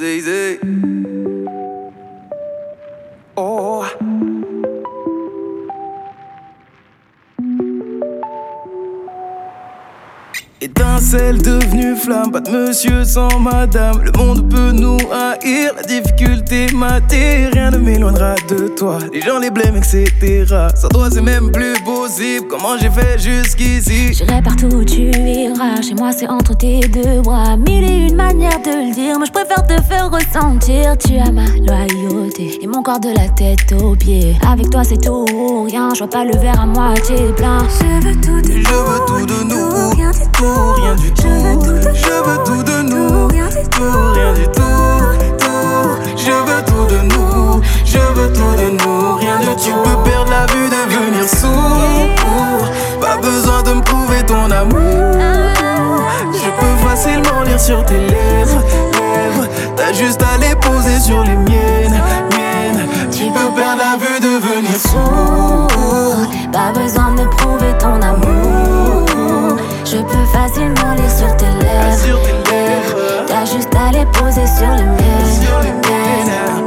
Zay, zay. Oh. Étincelle devenue flamme, pas de monsieur sans madame. Le monde peut nous haïr, la difficulté m'attire. Rien ne m'éloignera de toi, les gens les blêment, etc. Sans toi c'est même plus possible, comment j'ai fait jusqu'ici? J'irai partout où tu iras, chez moi c'est entre tes deux bras. Mille et une manières de le dire, mais je préfère te faire ressentir. Tu as ma loyauté et mon corps de la tête aux pieds. Avec toi c'est tout ou rien, je vois pas le verre à moitié plein. Je veux tout de nous, rien du tout. Rien du tout, je veux tout de nous, rien du tout, rien du tout, je veux tout de nous, je veux tout de nous, rien du tout. Tu peux perdre la vue, devenir sourd, pas besoin de me prouver ton amour. Je peux facilement lire sur tes lèvres, t'as juste à les poser sur les miennes. Tu peux perdre la vue, devenir sourd, pas besoin de prouver ton amour. Je peux facilement lire sur tes lèvres, t'as juste à les poser sur les miennes.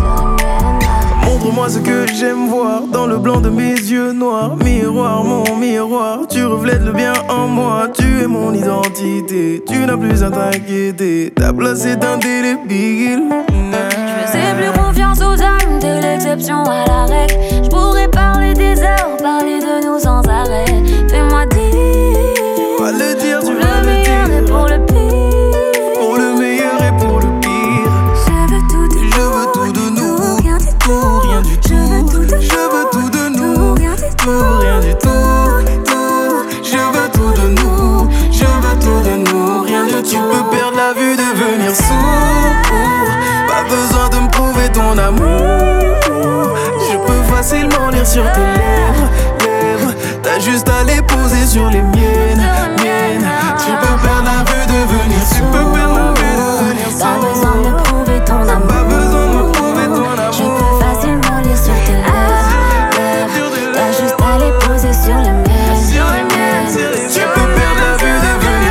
Montre-moi ce que j'aime voir dans le blanc de mes yeux noirs. Miroir, mon miroir, tu reflètes le bien en moi. Tu es mon identité, tu n'as plus à t'inquiéter. Ta place est indélébile. Je faisais plus confiance aux hommes, t'es l'exception à la règle. Je pourrais parler des heures, parler de nous sans arrêt. Fais-moi dire, va le dire, tu pour vas le le meilleur dire. et pour le pire. Pour le meilleur et pour le pire. Je veux tout de Je veux tout de nous, rien du tout, rien du tout. Je veux tout de Je veux tout de nous, rien du tout, rien du tout. Je veux tout de nous, je veux tout de nous, rien du tout. Tu peux perdre la vue, devenir sourd, pas besoin de me prouver ton amour. Je peux facilement lire sur tes lèvres, t'as juste à les poser sur les miennes. Tu peux perdre la vue, devenir sourd, tu peux perdre la vue, devenir sourd. pas besoin de prouver ton amour. Pas besoin de me prouver ton amour. Je peux facilement lire sur tes lèvres, t'as juste à les poser sur les miennes. Tu peux perdre la vue, devenir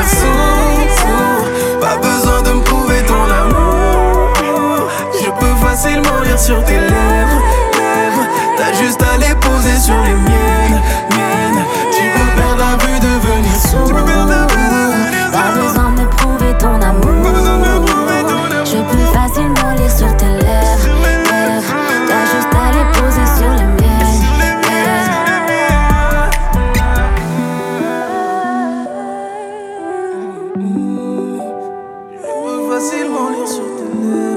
sourd, pas besoin de me prouver ton amour. Je peux facilement lire sur tes lèvres, t'as juste à les poser sur les miennes. Tu peux perdre la vue, devenir sourd, Pas besoin de prouver ton amour. Je peux facilement lire sur tes lèvres, t'as juste à les poser sur les miennes. Je peux facilement lire sur tes lèvres.